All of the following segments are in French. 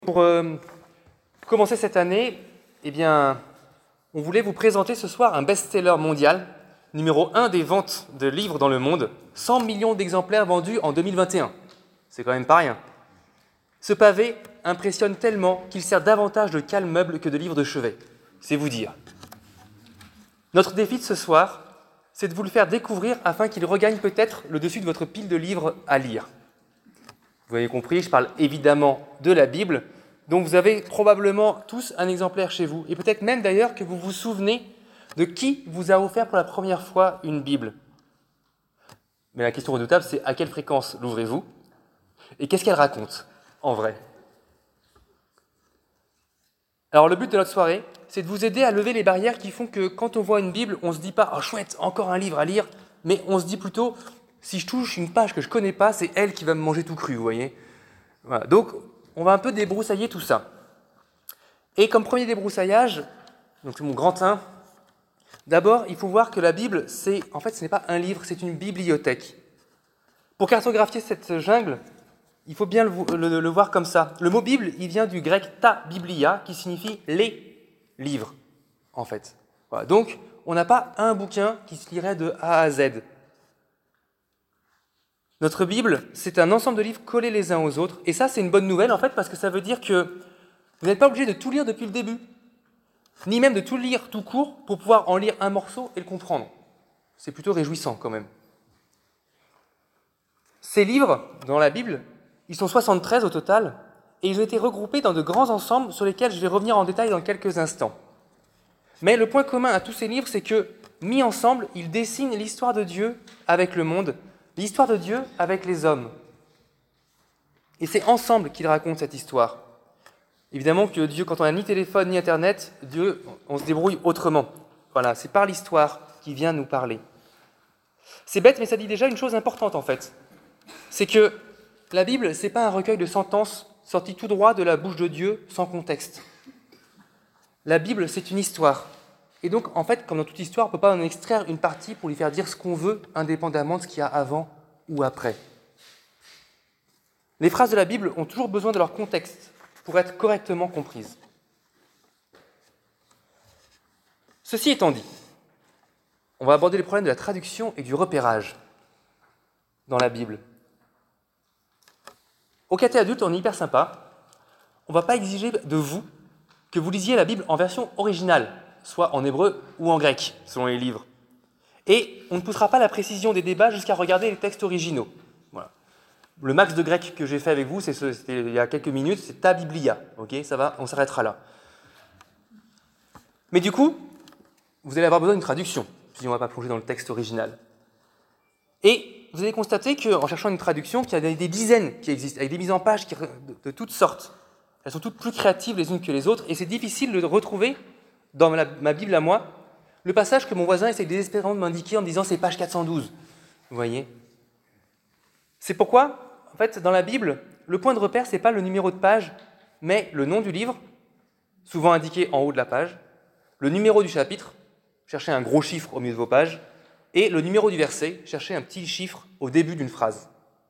Pour commencer cette année, on voulait vous présenter ce soir un best-seller mondial, numéro 1 des ventes de livres dans le monde, 100 millions d'exemplaires vendus en 2021. C'est quand même pas rien. Ce pavé impressionne tellement qu'il sert davantage de cale-meuble que de livre de chevet. C'est vous dire. Notre défi de ce soir, c'est de vous le faire découvrir afin qu'il regagne peut-être le dessus de votre pile de livres à lire. Vous avez compris, je parle évidemment de la Bible, dont vous avez probablement tous un exemplaire chez vous, et peut-être même d'ailleurs que vous vous souvenez de qui vous a offert pour la première fois une Bible. Mais la question redoutable, c'est à quelle fréquence l'ouvrez-vous? Et qu'est-ce qu'elle raconte, en vrai? Alors le but de notre soirée, c'est de vous aider à lever les barrières qui font que quand on voit une Bible, on ne se dit pas « Oh chouette, encore un livre à lire », mais on se dit plutôt « Si je touche une page que je ne connais pas, c'est elle qui va me manger tout cru, vous voyez ?» Voilà. Donc, on va un peu débroussailler tout ça. Et comme premier débroussaillage, donc c'est mon grand 1, d'abord, il faut voir que la Bible, ce n'est pas un livre, c'est une bibliothèque. Pour cartographier cette jungle, il faut bien le voir comme ça. Le mot Bible, il vient du grec ta biblia, qui signifie les livres, en fait. Voilà. Donc, on n'a pas un bouquin qui se lirait de A à Z. Notre Bible, c'est un ensemble de livres collés les uns aux autres. Et ça, c'est une bonne nouvelle, en fait, parce que ça veut dire que vous n'êtes pas obligé de tout lire depuis le début, ni même de tout lire tout court pour pouvoir en lire un morceau et le comprendre. C'est plutôt réjouissant, quand même. Ces livres, dans la Bible, ils sont 73 au total, et ils ont été regroupés dans de grands ensembles sur lesquels je vais revenir en détail dans quelques instants. Mais le point commun à tous ces livres, c'est que, mis ensemble, ils dessinent l'histoire de Dieu avec le monde, l'histoire de Dieu avec les hommes. Et c'est ensemble qu'ils racontent cette histoire. Évidemment que Dieu, quand on n'a ni téléphone ni Internet, Dieu, on se débrouille autrement. Voilà, c'est par l'histoire qu'il vient nous parler. C'est bête, mais ça dit déjà une chose importante en fait. C'est que la Bible, c'est pas un recueil de sentences sorties tout droit de la bouche de Dieu sans contexte. La Bible, c'est une histoire. Et donc, en fait, comme dans toute histoire, on ne peut pas en extraire une partie pour lui faire dire ce qu'on veut, indépendamment de ce qu'il y a avant ou après. Les phrases de la Bible ont toujours besoin de leur contexte pour être correctement comprises. Ceci étant dit, on va aborder les problèmes de la traduction et du repérage dans la Bible. Au caté adulte, on est hyper sympa. On ne va pas exiger de vous que vous lisiez la Bible en version originale, soit en hébreu ou en grec, selon les livres. Et on ne poussera pas la précision des débats jusqu'à regarder les textes originaux. Voilà. Le max de grec que j'ai fait avec vous, c'était il y a quelques minutes, c'est ta biblia. Ok, ça va, on s'arrêtera là. Mais du coup, vous allez avoir besoin d'une traduction, si on ne va pas plonger dans le texte original. Et vous allez constater qu'en cherchant une traduction, qu'il y a des dizaines qui existent, avec des mises en page de toutes sortes. Elles sont toutes plus créatives les unes que les autres, et c'est difficile de retrouver, dans ma Bible à moi, le passage que mon voisin essaie désespérément de m'indiquer en me disant « c'est page 412 ». Vous voyez? C'est pourquoi, en fait, dans la Bible, le point de repère, ce n'est pas le numéro de page, mais le nom du livre, souvent indiqué en haut de la page, le numéro du chapitre, cherchez un gros chiffre au milieu de vos pages, et le numéro du verset, cherchez un petit chiffre au début d'une phrase.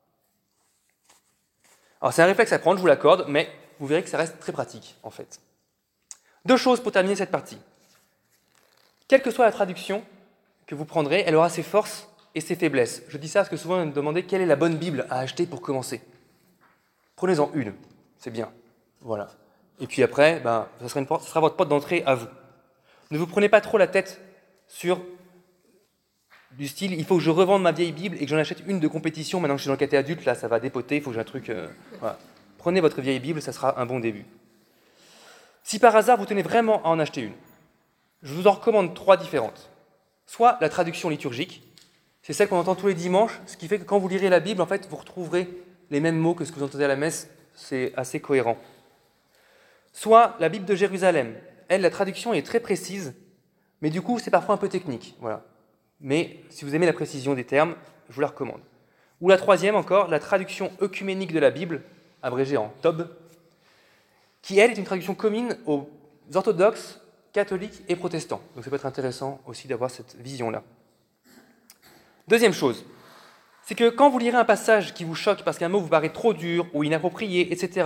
Alors c'est un réflexe à prendre, je vous l'accorde, mais vous verrez que ça reste très pratique, en fait. 2 choses pour terminer cette partie. Quelle que soit la traduction que vous prendrez, elle aura ses forces et ses faiblesses. Je dis ça parce que souvent, on me demandait quelle est la bonne Bible à acheter pour commencer. Prenez-en une, c'est bien. Voilà. Et puis après, ça sera votre porte d'entrée à vous. Ne vous prenez pas trop la tête sur du style, il faut que je revende ma vieille Bible et que j'en achète une de compétition. Maintenant que je suis dans le caté adulte, là, ça va dépoter, il faut que j'ai un truc... Voilà. Prenez votre vieille Bible, ça sera un bon début. Si par hasard, vous tenez vraiment à en acheter une, je vous en recommande 3 différentes. Soit la traduction liturgique, c'est celle qu'on entend tous les dimanches, ce qui fait que quand vous lirez la Bible, en fait, vous retrouverez les mêmes mots que ce que vous entendez à la messe, c'est assez cohérent. Soit la Bible de Jérusalem. Elle, la traduction est très précise, mais du coup, c'est parfois un peu technique. Voilà. Mais si vous aimez la précision des termes, je vous la recommande. Ou la 3e encore, la traduction œcuménique de la Bible, abrégée en TOB, qui, elle, est une traduction commune aux orthodoxes, catholiques et protestants. Donc ça peut être intéressant aussi d'avoir cette vision-là. 2e chose, c'est que quand vous lirez un passage qui vous choque parce qu'un mot vous paraît trop dur ou inapproprié, etc.,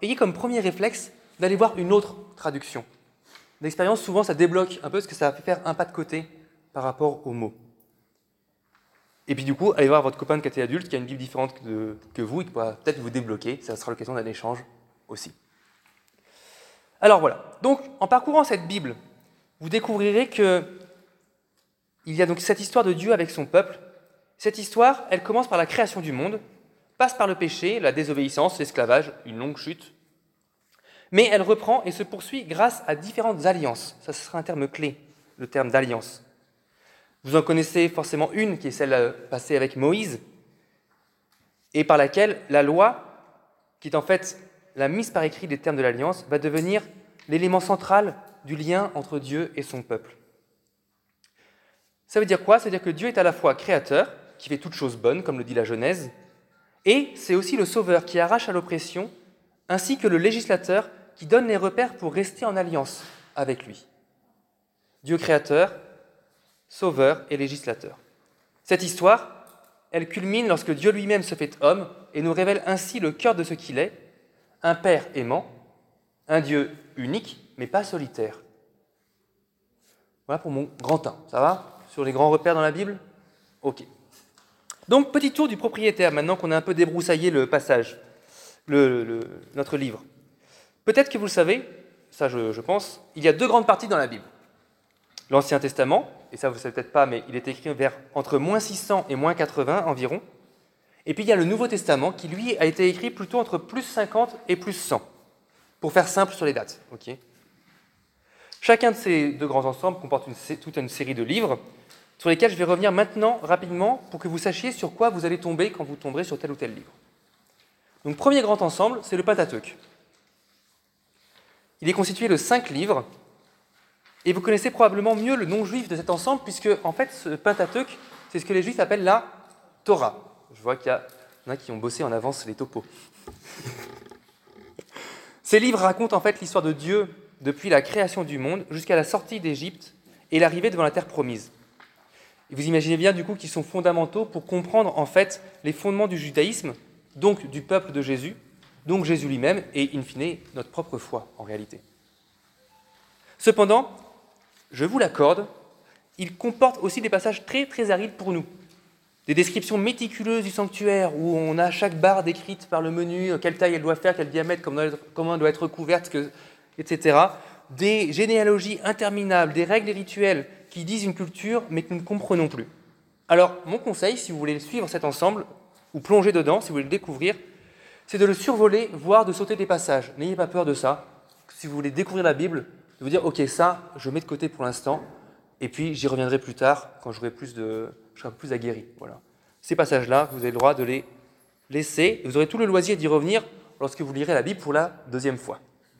ayez comme premier réflexe d'aller voir une autre traduction. D'expérience, souvent, ça débloque un peu parce que ça va faire un pas de côté par rapport aux mots. Et puis du coup, allez voir votre copain de caté adulte qui a une Bible différente que vous et qui pourra peut-être vous débloquer. Ça sera l'occasion d'un échange aussi. Alors voilà. Donc, en parcourant cette Bible, vous découvrirez que il y a donc cette histoire de Dieu avec son peuple. Cette histoire, elle commence par la création du monde, passe par le péché, la désobéissance, l'esclavage, une longue chute. Mais elle reprend et se poursuit grâce à différentes alliances. Ça, ce sera un terme clé, le terme d'alliance. Vous en connaissez forcément une, qui est celle passée avec Moïse, et par laquelle la loi, qui est en fait la mise par écrit des termes de l'alliance, va devenir l'élément central du lien entre Dieu et son peuple. Ça veut dire quoi? Ça veut dire que Dieu est à la fois créateur, qui fait toutes choses bonnes, comme le dit la Genèse, et c'est aussi le sauveur qui arrache à l'oppression, ainsi que le législateur qui donne les repères pour rester en alliance avec lui. Dieu créateur, sauveur et législateur. Cette histoire, elle culmine lorsque Dieu lui-même se fait homme et nous révèle ainsi le cœur de ce qu'il est, un Père aimant, un Dieu unique, mais pas solitaire. Voilà pour mon grand 1, ça va? Sur les grands repères dans la Bible? Ok. Donc, petit tour du propriétaire, maintenant qu'on a un peu débroussaillé le passage, notre livre. Peut-être que vous le savez, ça je pense, il y a 2 grandes parties dans la Bible. L'Ancien Testament, et ça vous ne savez peut-être pas, mais il est écrit entre moins 600 et moins 80 environ. Et puis il y a le Nouveau Testament qui, lui, a été écrit plutôt entre plus 50 et plus 100, pour faire simple sur les dates. Okay. Chacun de ces 2 grands ensembles comporte toute une série de livres sur lesquels je vais revenir maintenant rapidement pour que vous sachiez sur quoi vous allez tomber quand vous tomberez sur tel ou tel livre. Donc, premier grand ensemble, c'est le Pentateuque. Il est constitué de 5 livres, et vous connaissez probablement mieux le nom juif de cet ensemble, puisque, en fait, ce Pentateuque, c'est ce que les juifs appellent la Torah. Je vois qu'il y en a qui ont bossé en avance les topos. Ces livres racontent en fait l'histoire de Dieu depuis la création du monde jusqu'à la sortie d'Égypte et l'arrivée devant la terre promise. Et vous imaginez bien du coup qu'ils sont fondamentaux pour comprendre en fait les fondements du judaïsme, donc du peuple de Jésus, donc Jésus lui-même et in fine notre propre foi en réalité. Cependant, je vous l'accorde, il comporte aussi des passages très très arides pour nous. Des descriptions méticuleuses du sanctuaire où on a chaque barre décrite par le menu, quelle taille elle doit faire, quel diamètre, comment elle doit être recouverte, etc. Des généalogies interminables, des règles et rituels qui disent une culture mais que nous ne comprenons plus. Alors, mon conseil, si vous voulez suivre cet ensemble, ou plonger dedans, si vous voulez le découvrir, c'est de le survoler, voire de sauter des passages. N'ayez pas peur de ça. Si vous voulez découvrir la Bible, de vous dire, ok, ça, je mets de côté pour l'instant, et puis j'y reviendrai plus tard, quand je serai plus aguerri. Voilà. Ces passages-là, vous avez le droit de les laisser, et vous aurez tout le loisir d'y revenir lorsque vous lirez la Bible pour la 2e fois.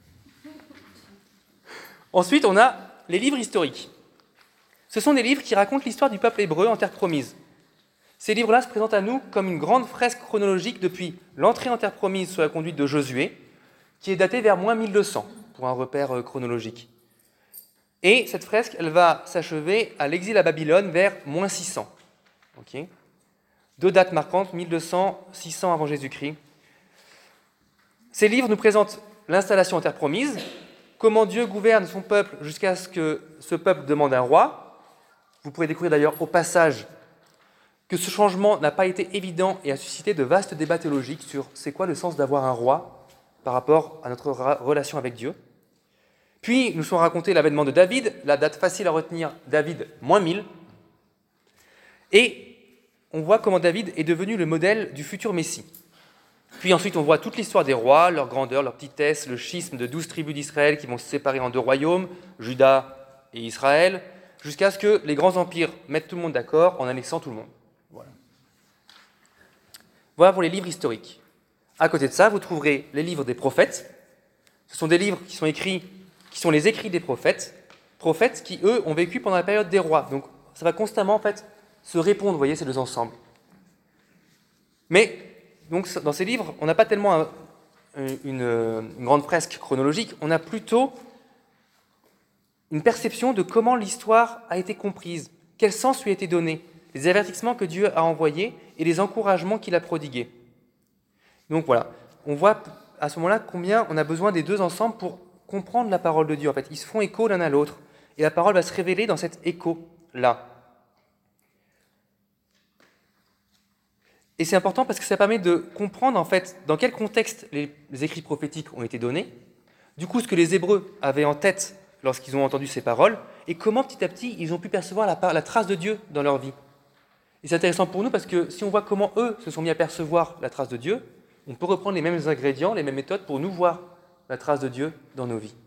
Ensuite, on a les livres historiques. Ce sont des livres qui racontent l'histoire du peuple hébreu en terre promise. Ces livres-là se présentent à nous comme une grande fresque chronologique depuis l'entrée en terre promise sous la conduite de Josué, qui est datée vers moins 1200, pour un repère chronologique. Et cette fresque, elle va s'achever à l'exil à Babylone vers moins 600. Okay. 2 dates marquantes, 1200, 600 avant Jésus-Christ. Ces livres nous présentent l'installation en terre promise, comment Dieu gouverne son peuple jusqu'à ce que ce peuple demande un roi. Vous pourrez découvrir d'ailleurs au passage que ce changement n'a pas été évident et a suscité de vastes débats théologiques sur c'est quoi le sens d'avoir un roi par rapport à notre relation avec Dieu. Puis nous sont racontés l'avènement de David, la date facile à retenir, David, moins 1000. Et on voit comment David est devenu le modèle du futur Messie. Puis ensuite, on voit toute l'histoire des rois, leur grandeur, leur petitesse, le schisme de 12 tribus d'Israël qui vont se séparer en 2 royaumes, Juda et Israël, jusqu'à ce que les grands empires mettent tout le monde d'accord en annexant tout le monde. Voilà pour les livres historiques. À côté de ça, vous trouverez les livres des prophètes. Ce sont des livres qui sont les écrits des prophètes qui, eux, ont vécu pendant la période des rois. Donc, ça va constamment, en fait, se répondre, vous voyez, ces 2 ensembles. Mais, donc, dans ces livres, on n'a pas tellement une grande fresque chronologique, on a plutôt une perception de comment l'histoire a été comprise, quel sens lui a été donné, les avertissements que Dieu a envoyés et les encouragements qu'il a prodigués. Donc voilà, on voit à ce moment-là combien on a besoin des deux ensemble pour comprendre la parole de Dieu. En fait, ils se font écho l'un à l'autre. Et la parole va se révéler dans cet écho-là. Et c'est important parce que ça permet de comprendre, en fait, dans quel contexte les écrits prophétiques ont été donnés, du coup, ce que les Hébreux avaient en tête lorsqu'ils ont entendu ces paroles, et comment, petit à petit, ils ont pu percevoir la trace de Dieu dans leur vie. Et c'est intéressant pour nous parce que si on voit comment eux se sont mis à percevoir la trace de Dieu, on peut reprendre les mêmes ingrédients, les mêmes méthodes pour nous voir la trace de Dieu dans nos vies.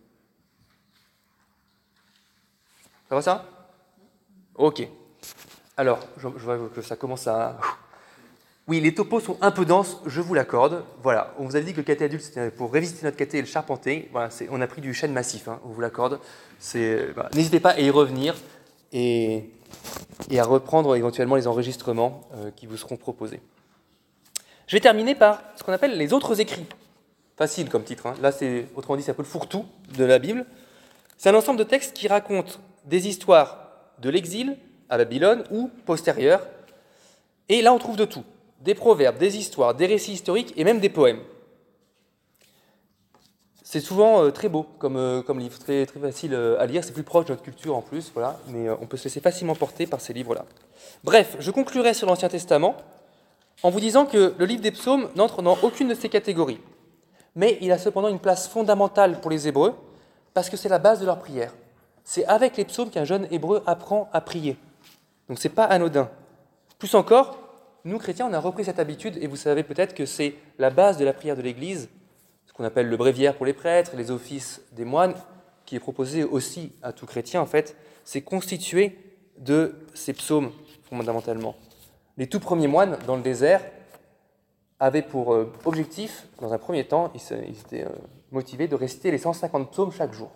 Ça va ça ? Ok. Alors, je vois que ça commence à... Oui, les topos sont un peu denses, je vous l'accorde. Voilà, on vous avait dit que le caté adulte, c'était pour révisiter notre caté et le charpenter. Voilà, on a pris du chêne massif, on vous l'accorde. N'hésitez pas à y revenir et à reprendre éventuellement les enregistrements qui vous seront proposés. Je vais terminer par ce qu'on appelle les autres écrits. Facile comme titre. Là, autrement dit, c'est un peu le fourre-tout de la Bible. C'est un ensemble de textes qui racontent des histoires de l'exil à Babylone ou postérieures. Et là, on trouve de tout. Des proverbes, des histoires, des récits historiques et même des poèmes. C'est souvent très beau comme livre, très, très facile à lire. C'est plus proche de notre culture en plus, voilà. Mais on peut se laisser facilement porter par ces livres-là. Bref, je conclurai sur l'Ancien Testament en vous disant que le livre des psaumes n'entre dans aucune de ces catégories. Mais il a cependant une place fondamentale pour les Hébreux parce que c'est la base de leur prière. C'est avec les psaumes qu'un jeune Hébreu apprend à prier. Donc c'est pas anodin. Plus encore, nous chrétiens, on a repris cette habitude et vous savez peut-être que c'est la base de la prière de l'Église, ce qu'on appelle le bréviaire pour les prêtres, les offices des moines, qui est proposé aussi à tout chrétien en fait, c'est constitué de ces psaumes fondamentalement. Les tout premiers moines dans le désert avaient pour objectif, dans un premier temps, ils étaient motivés de réciter les 150 psaumes chaque jour.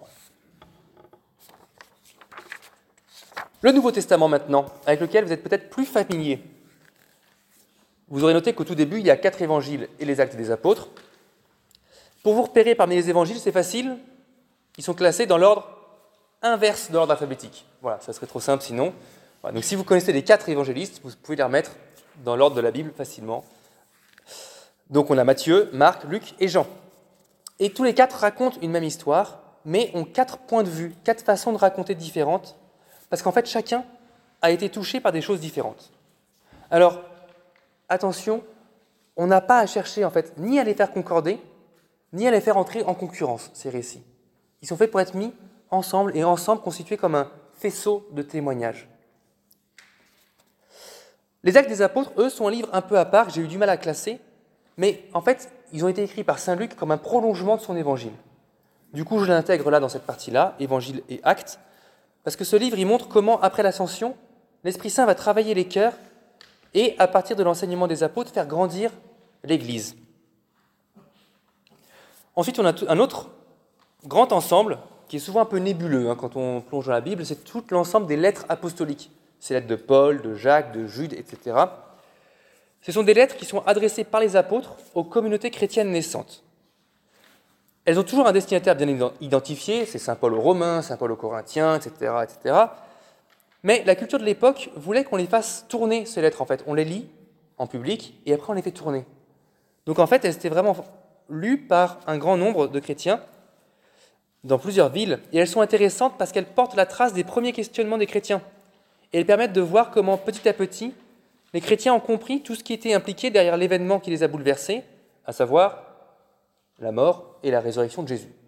Le Nouveau Testament maintenant, avec lequel vous êtes peut-être plus familier. Vous aurez noté qu'au tout début, il y a 4 évangiles et les actes des apôtres. Pour vous repérer parmi les évangiles, c'est facile. Ils sont classés dans l'ordre inverse de l'ordre alphabétique. Voilà, ça serait trop simple sinon. Voilà, donc si vous connaissez les 4 évangélistes, vous pouvez les remettre dans l'ordre de la Bible facilement. Donc on a Matthieu, Marc, Luc et Jean. Et tous les 4 racontent une même histoire, mais ont 4 points de vue, 4 façons de raconter différentes, parce qu'en fait chacun a été touché par des choses différentes. Alors, attention, on n'a pas à chercher en fait ni à les faire concorder, ni à les faire entrer en concurrence, ces récits. Ils sont faits pour être mis ensemble et ensemble constitués comme un faisceau de témoignages. Les Actes des Apôtres, eux, sont un livre un peu à part que j'ai eu du mal à classer, mais en fait, ils ont été écrits par saint Luc comme un prolongement de son évangile. Du coup, je l'intègre là dans cette partie-là, évangile et actes, parce que ce livre, il montre comment, après l'ascension, l'Esprit Saint va travailler les cœurs et, à partir de l'enseignement des apôtres, faire grandir l'Église. Ensuite, on a un autre grand ensemble, qui est souvent un peu nébuleux quand on plonge dans la Bible, c'est tout l'ensemble des lettres apostoliques. Ces lettres de Paul, de Jacques, de Jude, etc. Ce sont des lettres qui sont adressées par les apôtres aux communautés chrétiennes naissantes. Elles ont toujours un destinataire bien identifié, c'est saint Paul aux Romains, saint Paul aux Corinthiens, etc., etc. Mais la culture de l'époque voulait qu'on les fasse tourner, ces lettres, en fait. On les lit en public, et après on les fait tourner. Donc en fait, elles étaient vraiment lues par un grand nombre de chrétiens dans plusieurs villes, et elles sont intéressantes parce qu'elles portent la trace des premiers questionnements des chrétiens. Et elles permettent de voir comment, petit à petit, les chrétiens ont compris tout ce qui était impliqué derrière l'événement qui les a bouleversés, à savoir la mort et la résurrection de Jésus.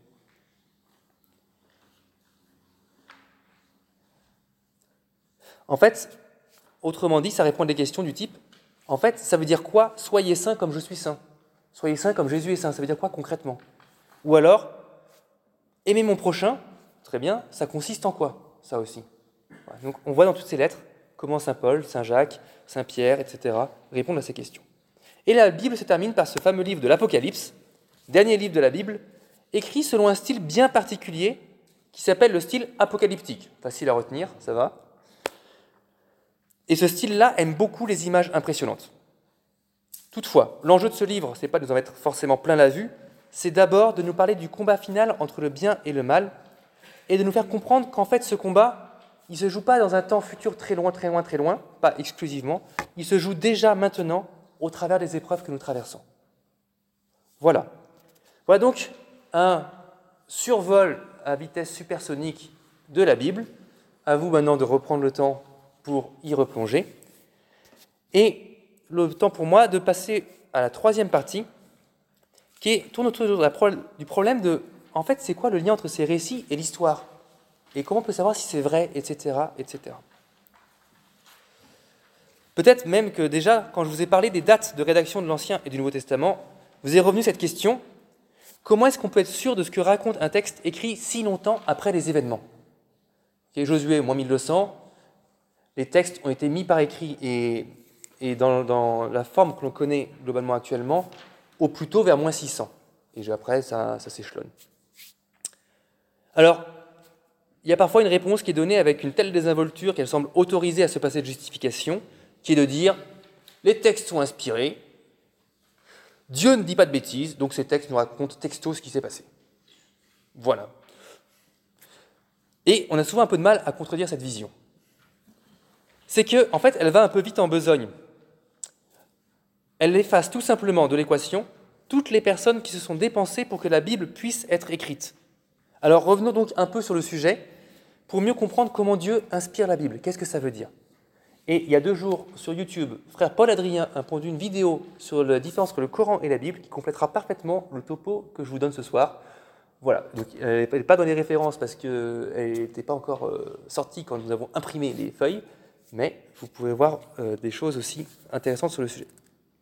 En fait, autrement dit, ça répond à des questions du type, en fait, ça veut dire quoi « Soyez saints comme je suis saint » ? Soyez saints comme Jésus est saint, ça veut dire quoi concrètement ? Ou alors, aimer mon prochain, très bien, ça consiste en quoi, ça aussi ? Voilà. Donc on voit dans toutes ces lettres comment saint Paul, saint Jacques, saint Pierre, etc. répondent à ces questions. Et la Bible se termine par ce fameux livre de l'Apocalypse, dernier livre de la Bible, écrit selon un style bien particulier qui s'appelle le style apocalyptique. Facile à retenir, ça va ? Et ce style-là aime beaucoup les images impressionnantes. Toutefois, l'enjeu de ce livre, ce n'est pas de nous en mettre forcément plein la vue, c'est d'abord de nous parler du combat final entre le bien et le mal, et de nous faire comprendre qu'en fait ce combat, il ne se joue pas dans un temps futur très loin, très loin, très loin, pas exclusivement, il se joue déjà maintenant au travers des épreuves que nous traversons. Voilà. Voilà donc un survol à vitesse supersonique de la Bible. À vous maintenant de reprendre le temps pour y replonger. Et le temps pour moi de passer à la troisième partie, qui tourne autour du problème de, en fait, c'est quoi le lien entre ces récits et l'histoire? Et comment on peut savoir si c'est vrai, etc., etc. Peut-être même que déjà, quand je vous ai parlé des dates de rédaction de l'Ancien et du Nouveau Testament, vous est revenu cette question: comment est-ce qu'on peut être sûr de ce que raconte un texte écrit si longtemps après les événements? Josué, moins 1200, les textes ont été mis par écrit et dans la forme que l'on connaît globalement actuellement, au plus tôt vers moins 600. Et après, ça s'échelonne. Alors, il y a parfois une réponse qui est donnée avec une telle désinvolture qu'elle semble autorisée à se passer de justification, qui est de dire « les textes sont inspirés, Dieu ne dit pas de bêtises, donc ces textes nous racontent texto ce qui s'est passé. » Voilà. Et on a souvent un peu de mal à contredire cette vision. C'est qu'en fait, elle va un peu vite en besogne. Elle efface tout simplement de l'équation toutes les personnes qui se sont dépensées pour que la Bible puisse être écrite. Alors revenons donc un peu sur le sujet pour mieux comprendre comment Dieu inspire la Bible. Qu'est-ce que ça veut dire? Et il y a 2 jours, sur YouTube, frère Paul Adrien a pondu une vidéo sur la différence entre le Coran et la Bible qui complétera parfaitement le topo que je vous donne ce soir. Voilà, donc elle n'est pas dans les références parce qu'elle n'était pas encore sortie quand nous avons imprimé les feuilles, mais vous pouvez voir des choses aussi intéressantes sur le sujet.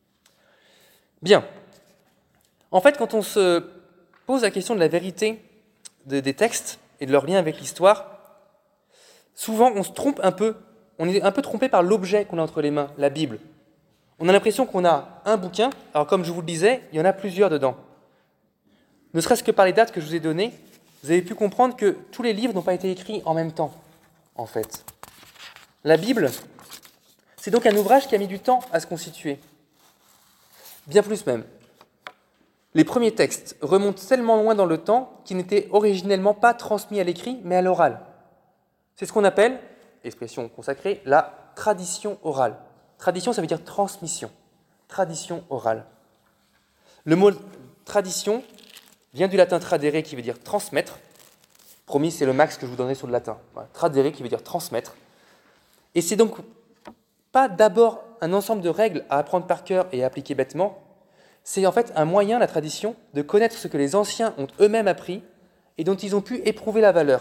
Bien. En fait, quand on se pose la question de la vérité des textes et de leur lien avec l'histoire, souvent on se trompe un peu. On est un peu trompé par l'objet qu'on a entre les mains, la Bible. On a l'impression qu'on a un bouquin, alors comme je vous le disais, il y en a plusieurs dedans. Ne serait-ce que par les dates que je vous ai données, vous avez pu comprendre que tous les livres n'ont pas été écrits en même temps, en fait. La Bible, c'est donc un ouvrage qui a mis du temps à se constituer. Bien plus même. Les premiers textes remontent tellement loin dans le temps qu'ils n'étaient originellement pas transmis à l'écrit, mais à l'oral. C'est ce qu'on appelle, expression consacrée, la tradition orale. Tradition, ça veut dire transmission. Tradition orale. Le mot tradition vient du latin tradere, qui veut dire transmettre. Promis, c'est le max que je vous donnerai sur le latin. Voilà. Tradere, qui veut dire transmettre. Et c'est donc pas d'abord un ensemble de règles à apprendre par cœur et à appliquer bêtement. C'est en fait un moyen, la tradition, de connaître ce que les anciens ont eux-mêmes appris et dont ils ont pu éprouver la valeur.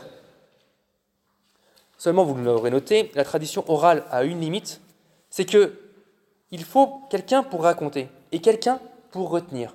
Seulement, vous l'aurez noté, la tradition orale a une limite, c'est qu'il faut quelqu'un pour raconter et quelqu'un pour retenir.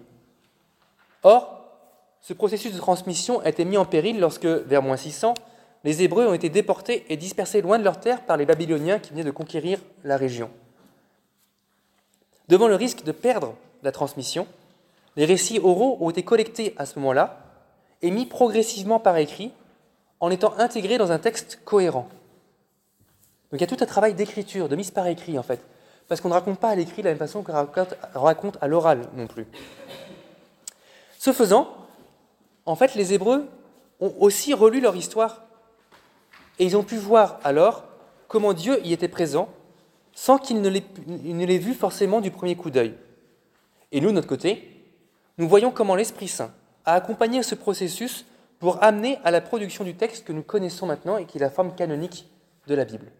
Or, ce processus de transmission a été mis en péril lorsque, vers moins 600, les Hébreux ont été déportés et dispersés loin de leur terre par les Babyloniens qui venaient de conquérir la région. Devant le risque de perdre la transmission, les récits oraux ont été collectés à ce moment-là et mis progressivement par écrit en étant intégrés dans un texte cohérent. Donc il y a tout un travail d'écriture, de mise par écrit en fait, parce qu'on ne raconte pas à l'écrit de la même façon qu'on raconte à l'oral non plus. Ce faisant, en fait, les Hébreux ont aussi relu leur histoire et ils ont pu voir alors comment Dieu y était présent sans qu'ils ne l'aient vu forcément du premier coup d'œil. Et nous, de notre côté, nous voyons comment l'Esprit Saint a accompagné ce processus pour amener à la production du texte que nous connaissons maintenant et qui est la forme canonique de la Bible.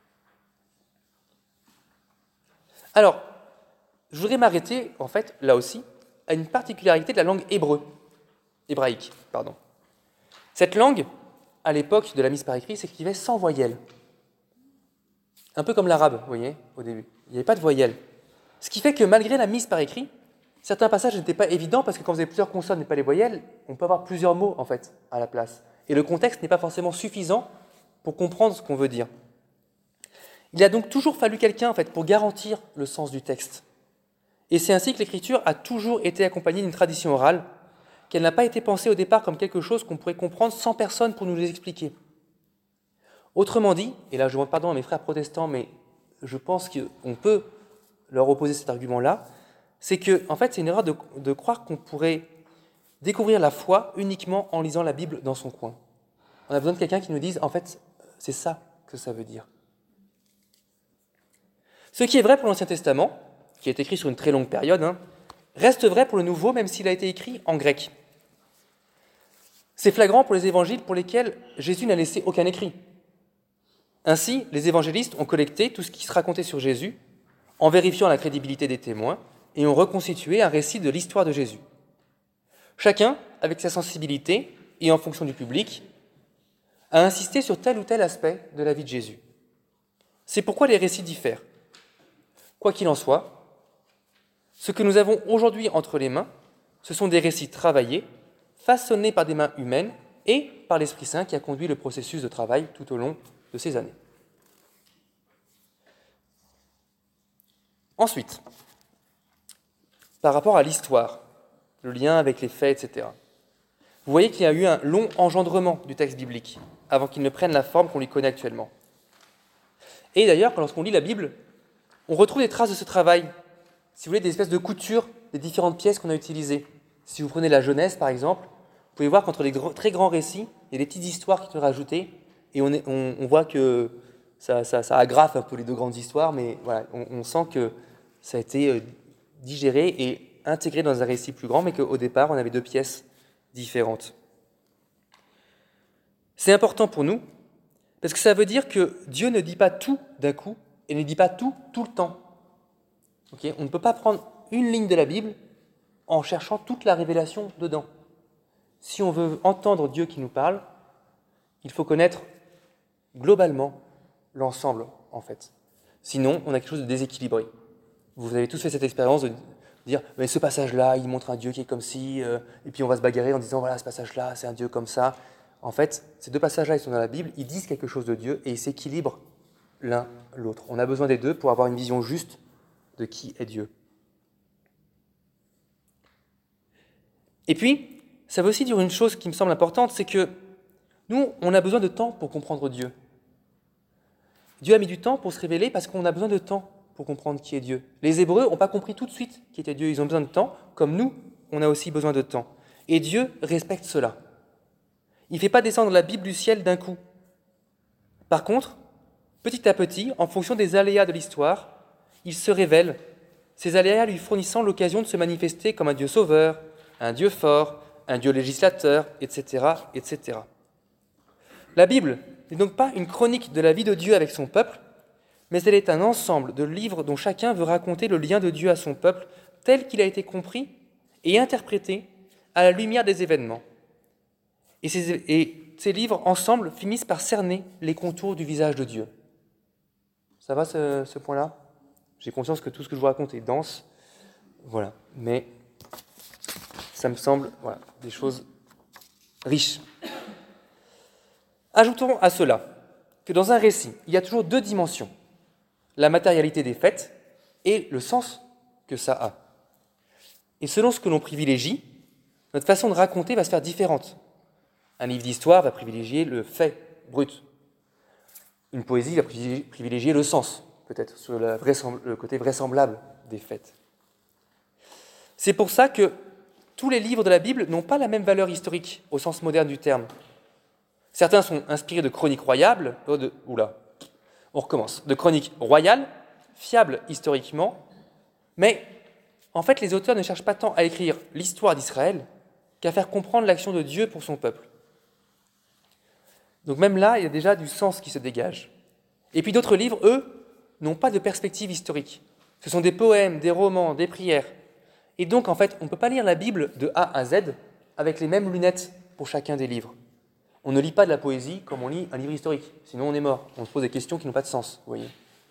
Alors, je voudrais m'arrêter, en fait, là aussi, à une particularité de la langue hébraïque. Cette langue, à l'époque de la mise par écrit, s'écrivait sans voyelle. Un peu comme l'arabe, vous voyez, au début. Il n'y avait pas de voyelle. Ce qui fait que malgré la mise par écrit, certains passages n'étaient pas évidents parce que quand vous avez plusieurs consonnes et pas les voyelles, on peut avoir plusieurs mots, en fait, à la place. Et le contexte n'est pas forcément suffisant pour comprendre ce qu'on veut dire. Il a donc toujours fallu quelqu'un, en fait, pour garantir le sens du texte. Et c'est ainsi que l'écriture a toujours été accompagnée d'une tradition orale, qu'elle n'a pas été pensée au départ comme quelque chose qu'on pourrait comprendre sans personne pour nous l'expliquer. Autrement dit, et là je demande pardon à mes frères protestants, mais je pense qu'on peut leur opposer cet argument-là, c'est que, en fait, c'est une erreur de croire qu'on pourrait découvrir la foi uniquement en lisant la Bible dans son coin. On a besoin de quelqu'un qui nous dise, en fait, c'est ça que ça veut dire. Ce qui est vrai pour l'Ancien Testament, qui est écrit sur une très longue période, reste vrai pour le Nouveau, même s'il a été écrit en grec. C'est flagrant pour les évangiles pour lesquels Jésus n'a laissé aucun écrit. Ainsi, les évangélistes ont collecté tout ce qui se racontait sur Jésus en vérifiant la crédibilité des témoins et ont reconstitué un récit de l'histoire de Jésus. Chacun, avec sa sensibilité et en fonction du public, a insisté sur tel ou tel aspect de la vie de Jésus. C'est pourquoi les récits diffèrent. Quoi qu'il en soit, ce que nous avons aujourd'hui entre les mains, ce sont des récits travaillés, façonnés par des mains humaines et par l'Esprit Saint qui a conduit le processus de travail tout au long de ces années. Ensuite, par rapport à l'histoire, le lien avec les faits, etc., vous voyez qu'il y a eu un long engendrement du texte biblique avant qu'il ne prenne la forme qu'on lui connaît actuellement. Et d'ailleurs, lorsqu'on lit la Bible, on retrouve des traces de ce travail, si vous voulez, des espèces de coutures des différentes pièces qu'on a utilisées. Si vous prenez la Genèse, par exemple, vous pouvez voir qu'entre les très grands récits, il y a des petites histoires qui sont rajoutées, et on voit que ça agrafe un peu les deux grandes histoires, mais voilà, on sent que ça a été digéré et intégré dans un récit plus grand, mais qu'au départ, on avait deux pièces différentes. C'est important pour nous, parce que ça veut dire que Dieu ne dit pas tout d'un coup, et ne dit pas tout le temps. Okay ? On ne peut pas prendre une ligne de la Bible en cherchant toute la révélation dedans. Si on veut entendre Dieu qui nous parle, il faut connaître globalement l'ensemble, en fait. Sinon, on a quelque chose de déséquilibré. Vous avez tous fait cette expérience de dire « mais ce passage-là, il montre un Dieu qui est comme ci, et puis on va se bagarrer en disant « voilà, ce passage-là, c'est un Dieu comme ça ». En fait, ces deux passages-là, ils sont dans la Bible, ils disent quelque chose de Dieu, et ils s'équilibrent l'un l'autre. On a besoin des deux pour avoir une vision juste de qui est Dieu. Et puis, ça veut aussi dire une chose qui me semble importante, c'est que nous, on a besoin de temps pour comprendre Dieu. Dieu a mis du temps pour se révéler parce qu'on a besoin de temps pour comprendre qui est Dieu. Les Hébreux n'ont pas compris tout de suite qui était Dieu. Ils ont besoin de temps, comme nous, on a aussi besoin de temps. Et Dieu respecte cela. Il ne fait pas descendre la Bible du ciel d'un coup. Par contre, petit à petit, en fonction des aléas de l'histoire, il se révèle, ces aléas lui fournissant l'occasion de se manifester comme un Dieu sauveur, un Dieu fort, un Dieu législateur, etc., etc. La Bible n'est donc pas une chronique de la vie de Dieu avec son peuple, mais elle est un ensemble de livres dont chacun veut raconter le lien de Dieu à son peuple tel qu'il a été compris et interprété à la lumière des événements. Et ces livres, ensemble, finissent par cerner les contours du visage de Dieu. Ça va, ce point-là ? J'ai conscience que tout ce que je vous raconte est dense, voilà, mais ça me semble, voilà, des choses riches. Ajoutons à cela que dans un récit, il y a toujours deux dimensions, la matérialité des faits et le sens que ça a. Et selon ce que l'on privilégie, notre façon de raconter va se faire différente. Un livre d'histoire va privilégier le fait brut. Une poésie va privilégier le sens, peut-être, sur le côté vraisemblable des faits. C'est pour ça que tous les livres de la Bible n'ont pas la même valeur historique au sens moderne du terme. Certains sont inspirés de chroniques royales, on recommence, de chroniques royales, fiables historiquement, mais en fait les auteurs ne cherchent pas tant à écrire l'histoire d'Israël qu'à faire comprendre l'action de Dieu pour son peuple. Donc même là, il y a déjà du sens qui se dégage. Et puis d'autres livres, eux, n'ont pas de perspective historique. Ce sont des poèmes, des romans, des prières. Et donc, en fait, on ne peut pas lire la Bible de A à Z avec les mêmes lunettes pour chacun des livres. On ne lit pas de la poésie comme on lit un livre historique. Sinon, on est mort. On se pose des questions qui n'ont pas de sens, vous voyez.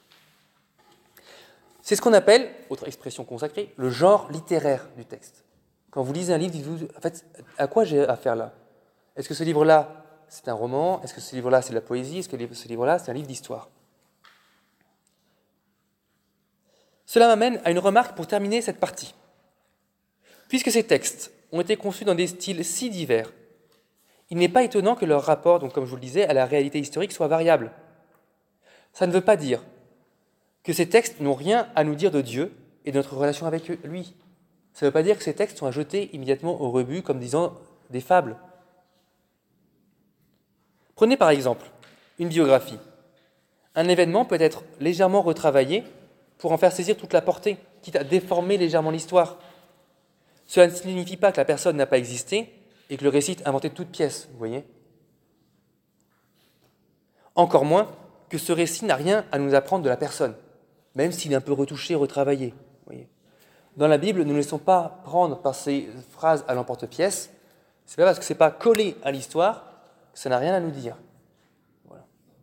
C'est ce qu'on appelle, autre expression consacrée, le genre littéraire du texte. Quand vous lisez un livre, dites-vous, en fait, à quoi j'ai affaire là ? Est-ce que ce livre-là, c'est un roman ? Est-ce que ce livre-là, c'est de la poésie ? Est-ce que ce livre-là, c'est un livre d'histoire ? Cela m'amène à une remarque pour terminer cette partie. Puisque ces textes ont été conçus dans des styles si divers, il n'est pas étonnant que leur rapport, donc comme je vous le disais, à la réalité historique soit variable. Ça ne veut pas dire que ces textes n'ont rien à nous dire de Dieu et de notre relation avec lui. Ça ne veut pas dire que ces textes sont à jeter immédiatement au rebut comme disant des fables. Prenez par exemple une biographie. Un événement peut être légèrement retravaillé pour en faire saisir toute la portée, quitte à déformer légèrement l'histoire. Cela ne signifie pas que la personne n'a pas existé, et que le récit est inventé de toutes pièces, vous voyez. Encore moins que ce récit n'a rien à nous apprendre de la personne, même s'il est un peu retouché, retravaillé, vous voyez. Dans la Bible, ne nous laissons pas prendre par ces phrases à l'emporte-pièce. C'est pas parce que c'est pas collé à l'histoire que ça n'a rien à nous dire. Voilà.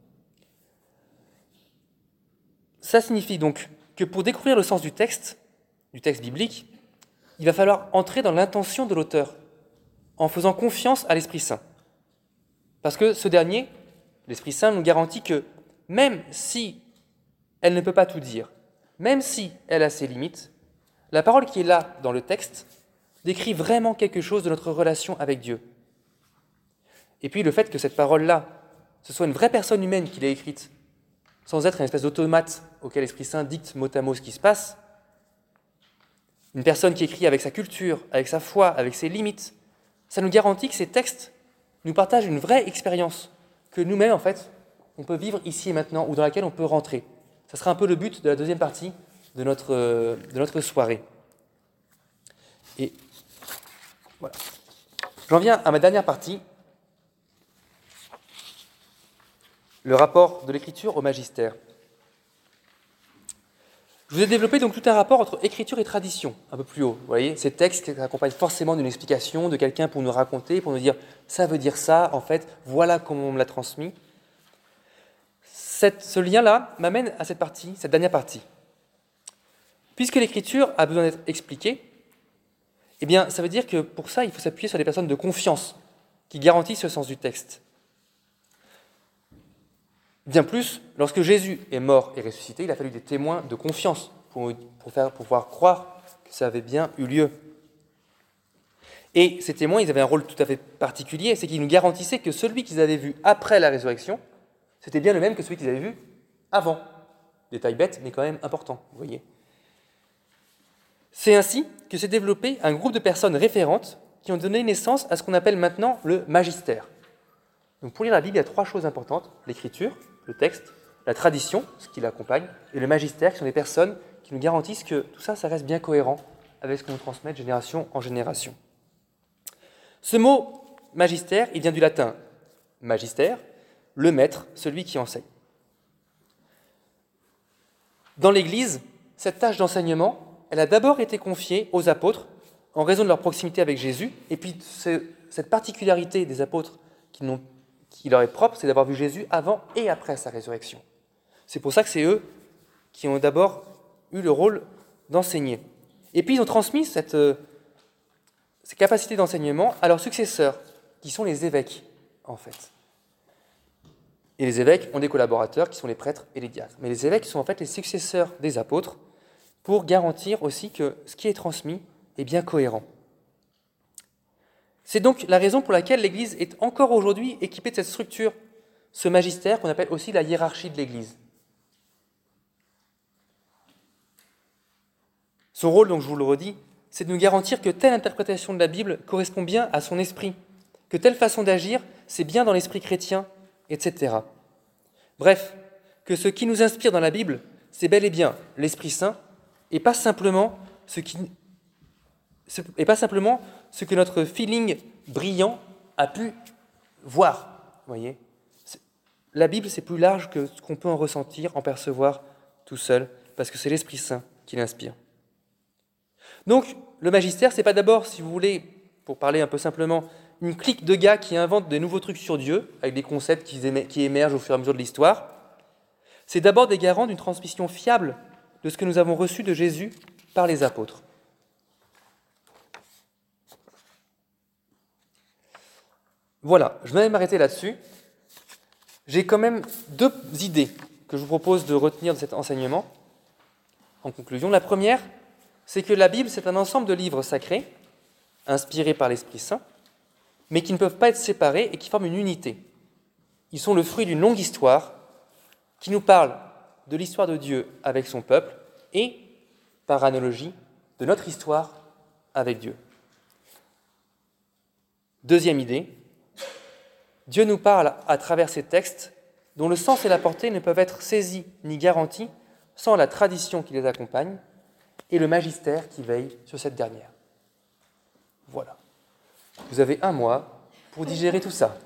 Ça signifie donc que pour découvrir le sens du texte biblique, il va falloir entrer dans l'intention de l'auteur, en faisant confiance à l'Esprit Saint. Parce que ce dernier, l'Esprit Saint, nous garantit que même si elle ne peut pas tout dire, même si elle a ses limites, la parole qui est là dans le texte décrit vraiment quelque chose de notre relation avec Dieu. Et puis le fait que cette parole-là, ce soit une vraie personne humaine qui l'a écrite, sans être une espèce d'automate auquel l'Esprit Saint dicte mot à mot ce qui se passe, une personne qui écrit avec sa culture, avec sa foi, avec ses limites, ça nous garantit que ces textes nous partagent une vraie expérience que nous-mêmes, en fait, on peut vivre ici et maintenant, ou dans laquelle on peut rentrer. Ça sera un peu le but de la deuxième partie de notre soirée. Et voilà. J'en viens à ma dernière partie, le rapport de l'écriture au magistère. Je vous ai développé donc tout un rapport entre écriture et tradition, un peu plus haut. Vous voyez, ces textes qui accompagnent forcément d'une explication de quelqu'un pour nous raconter, pour nous dire « ça veut dire ça, en fait, voilà comment on me l'a transmis ». Ce lien-là m'amène à cette dernière partie. Puisque l'écriture a besoin d'être expliquée, eh bien, ça veut dire que pour ça, il faut s'appuyer sur des personnes de confiance qui garantissent le sens du texte. Bien plus, lorsque Jésus est mort et ressuscité, il a fallu des témoins de confiance pour pouvoir croire que ça avait bien eu lieu. Et ces témoins, ils avaient un rôle tout à fait particulier, c'est qu'ils nous garantissaient que celui qu'ils avaient vu après la résurrection, c'était bien le même que celui qu'ils avaient vu avant. Détail bête, mais quand même important, vous voyez. C'est ainsi que s'est développé un groupe de personnes référentes qui ont donné naissance à ce qu'on appelle maintenant le magistère. Donc pour lire la Bible, il y a 3 choses importantes, l'écriture, le texte, la tradition, ce qui l'accompagne, et le magistère, qui sont des personnes qui nous garantissent que tout ça, ça reste bien cohérent avec ce qu'on nous transmet de génération en génération. Ce mot magistère, il vient du latin magister, le maître, celui qui enseigne. Dans l'Église, cette tâche d'enseignement, elle a d'abord été confiée aux apôtres en raison de leur proximité avec Jésus, et puis cette particularité des apôtres qui leur est propre, c'est d'avoir vu Jésus avant et après sa résurrection. C'est pour ça que c'est eux qui ont d'abord eu le rôle d'enseigner. Et puis ils ont transmis ces capacités d'enseignement à leurs successeurs, qui sont les évêques, en fait. Et les évêques ont des collaborateurs qui sont les prêtres et les diacres. Mais les évêques sont en fait les successeurs des apôtres pour garantir aussi que ce qui est transmis est bien cohérent. C'est donc la raison pour laquelle l'Église est encore aujourd'hui équipée de cette structure, ce magistère qu'on appelle aussi la hiérarchie de l'Église. Son rôle, donc je vous le redis, c'est de nous garantir que telle interprétation de la Bible correspond bien à son esprit, que telle façon d'agir, c'est bien dans l'esprit chrétien, etc. Bref, que ce qui nous inspire dans la Bible, c'est bel et bien l'Esprit Saint, et pas simplement ce que notre feeling brillant a pu voir. Vous voyez, la Bible, c'est plus large que ce qu'on peut en ressentir, en percevoir tout seul, parce que c'est l'Esprit Saint qui l'inspire. Donc, le magistère, c'est pas d'abord, si vous voulez, pour parler un peu simplement, une clique de gars qui inventent des nouveaux trucs sur Dieu, avec des concepts qui émergent au fur et à mesure de l'histoire. C'est d'abord des garants d'une transmission fiable de ce que nous avons reçu de Jésus par les apôtres. Voilà, je vais même m'arrêter là-dessus. J'ai quand même 2 idées que je vous propose de retenir de cet enseignement. En conclusion, la première, c'est que la Bible, c'est un ensemble de livres sacrés, inspirés par l'Esprit Saint, mais qui ne peuvent pas être séparés et qui forment une unité. Ils sont le fruit d'une longue histoire qui nous parle de l'histoire de Dieu avec son peuple et, par analogie, de notre histoire avec Dieu. Deuxième idée, Dieu nous parle à travers ces textes dont le sens et la portée ne peuvent être saisis ni garantis sans la tradition qui les accompagne et le magistère qui veille sur cette dernière. Voilà. Vous avez un mois pour digérer tout ça.